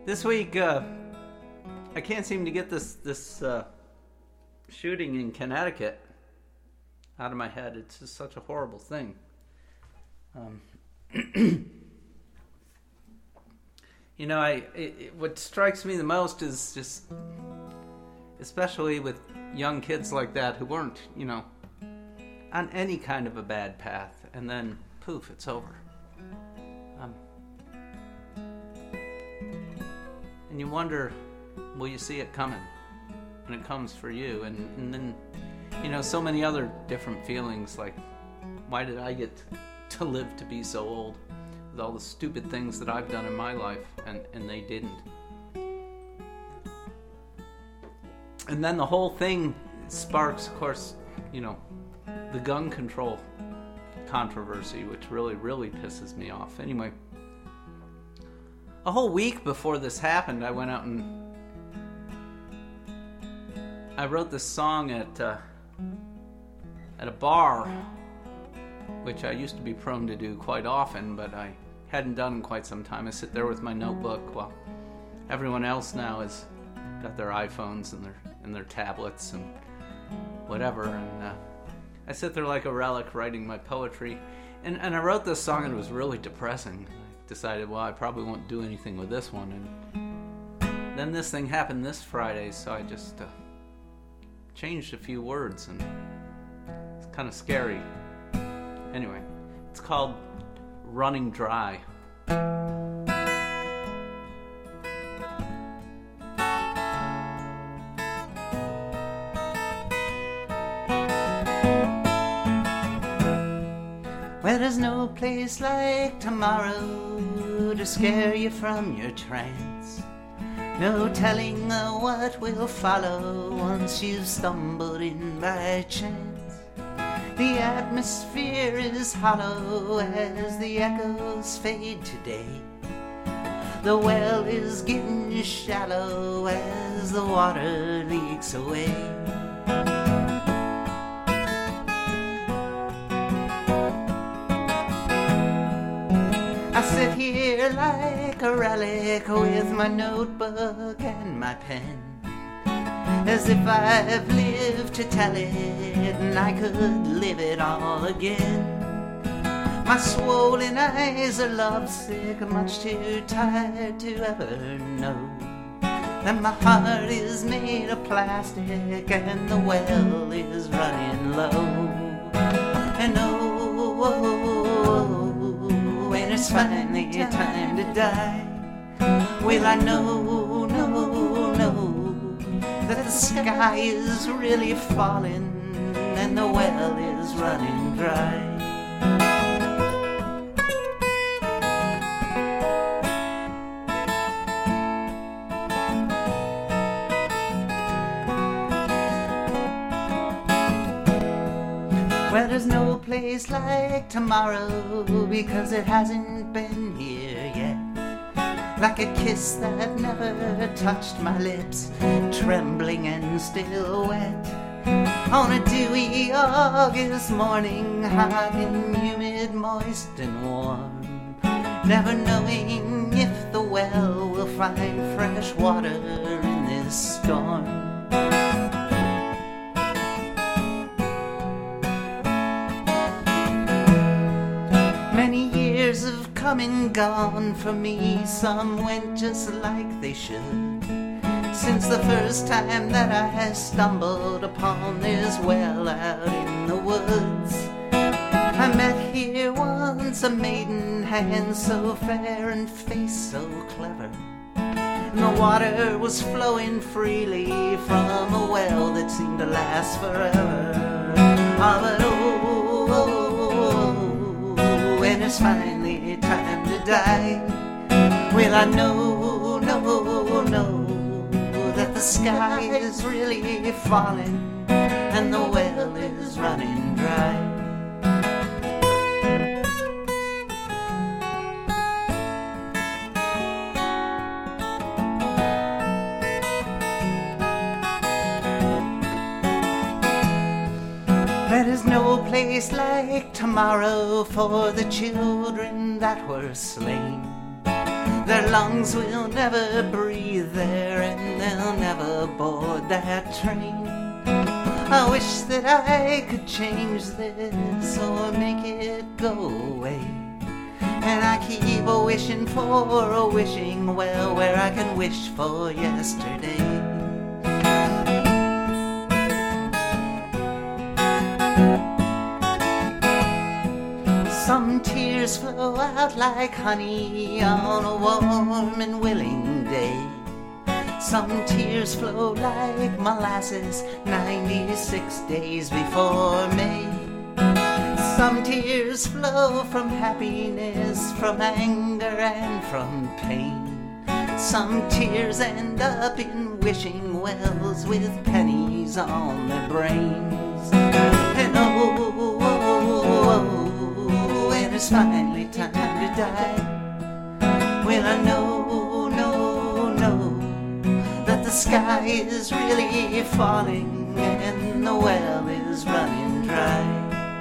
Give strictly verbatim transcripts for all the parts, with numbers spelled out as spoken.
This week, uh, I can't seem to get this this uh, shooting in Connecticut out of my head. It's just such a horrible thing. Um, you know, I it, it, what strikes me the most is just, especially with young kids like that who weren't, you know, on any kind of a bad path, and then poof, it's over. Um, and you wonder, will you see it coming when it comes for you? And, and then, you know, so many other different feelings, like, why did I get to live to be so old with all the stupid things that I've done in my life, and, and they didn't? And then the whole thing sparks, of course, you know, the gun control controversy, which really, really pisses me off. Anyway, a whole week before this happened, I went out and I wrote this song at uh, at a bar, which I used to be prone to do quite often, but I hadn't done in quite some time. I sit there with my notebook while everyone else now has got their iPhones and their and their tablets and whatever, and uh, I sit there like a relic writing my poetry, and, and I wrote this song and it was really depressing. I decided, well, I probably won't do anything with this one, and then this thing happened this Friday, so I just uh, changed a few words, and it's kind of scary. Anyway, it's called Running Dry. Well, there's no place like tomorrow to scare you from your trance. No telling uh, what will follow once you've stumbled in by chance. The atmosphere is hollow as the echoes fade today. The well is getting shallow as the water leaks away. I sit here like a relic with my notebook and my pen, as if I've lived to tell it and I could live it all again. My swollen eyes are lovesick, much too tired to ever know that my heart is made of plastic and the well is running low. And oh, oh, oh, when it's finally time to die, will I know, know, know that the sky is really falling and the well is running dry. Well, there's no place like tomorrow because it hasn't been here yet. Like a kiss that never touched my lips, trembling and still wet. On a dewy August morning, hot and humid, moist and warm, never knowing if the well will find fresh water in this storm. Many years have come and gone for me, some went just like they should, since the first time that I stumbled upon this well out in the woods. I met here once a maiden hand so fair and face so clever, and the water was flowing freely from a well that seemed to last forever. Ah, but oh, oh, oh, when it's finally time to die, will I know, know, know that the sky is really falling and the well is running dry. There is no place like tomorrow for the children that were slain. Their lungs will never breathe there, and they'll never board that train. I wish that I could change this or make it go away. And I keep a wishing for a wishing well where I can wish for yesterday. Some tears flow out like honey on a warm and willing day. Some tears flow like molasses ninety-six days before May. Some tears flow from happiness, from anger and from pain. Some tears end up in wishing wells with pennies on their brains. And oh, oh, oh, oh, when it's finally time to die, well I know, know, know that the sky is really falling and the well is running dry.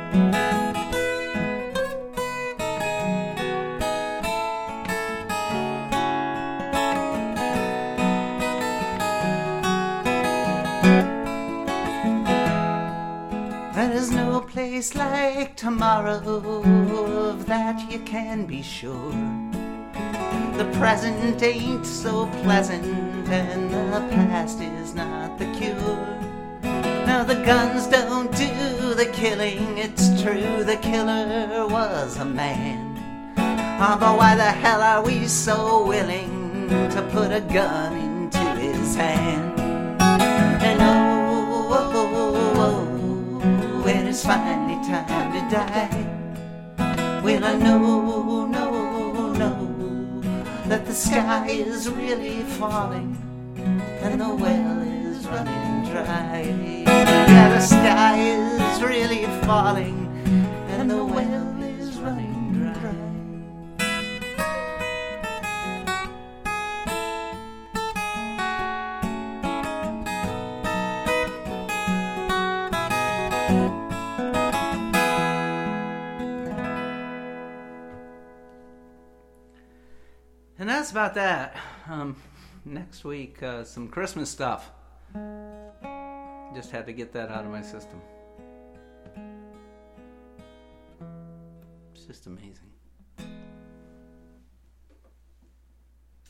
There's no place like tomorrow, of that you can be sure. The present ain't so pleasant, and the past is not the cure. Now the guns don't do the killing, it's true the killer was a man. Oh, but why the hell are we so willing to put a gun into his hand? And oh, oh, oh, oh, when it's finally time to die, well I know, know, know that the sky is really falling and the well is running dry. Yeah, the sky is really falling and the well is running dry. And that's about that. Um, next week, uh, some Christmas stuff. Just had to get that out of my system. It's just amazing.